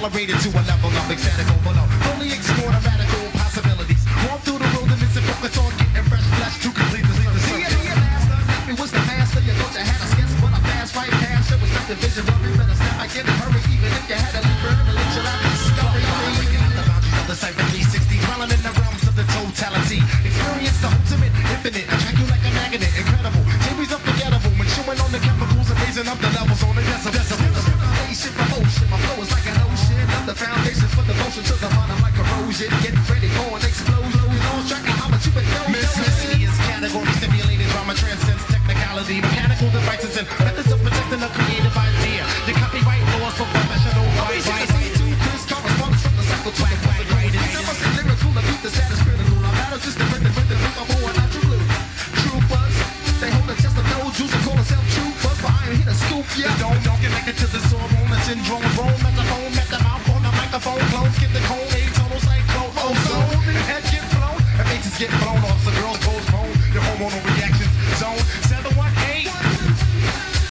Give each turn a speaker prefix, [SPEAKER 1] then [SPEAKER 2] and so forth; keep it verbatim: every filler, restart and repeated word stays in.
[SPEAKER 1] calibrated to a level of ecstatic overload. Only explore the radical possibilities. Walk through the wilderness and focus on getting fresh flesh to complete the circle. It was the master, you thought you had a sketch, but I passed right past. There was nothing vision, but we better step back in a hurry, even if you had a leap further, let you out the discovery. Breaking out the boundaries of the cypher three sixty, dwelling in the realms of the totality. Experience the ultimate, infinite, attract you like a magnet, incredible. Series unforgettable, when chewing on the chemicals and raising up the levels on the decibel. Circulation for motion, my flow is like an ocean. I'm the foundation for the motion to the heart, I'm like erosion. Get ready for an explosion, lose track of how much you been know. Mississippi is category stimulated, drama transcends technicality, mechanical devices and methods of protecting a creative idea. The copyright laws for professional rights. Chris correspondence from the cycle to the point. Never say lyrical to beat the status critical. I'm out of just a rhythm, rhythm, rhythm, I'm more natural blue. Troopers, they hold a chest of no juice and call themselves troopers, but I ain't here to scoop ya. Don't know, connected to the sore syndrome, roll at the phone, at the mouth on the microphone, close, get the cold, eight total cyclone, ozone, and head get blown, and faces get blown.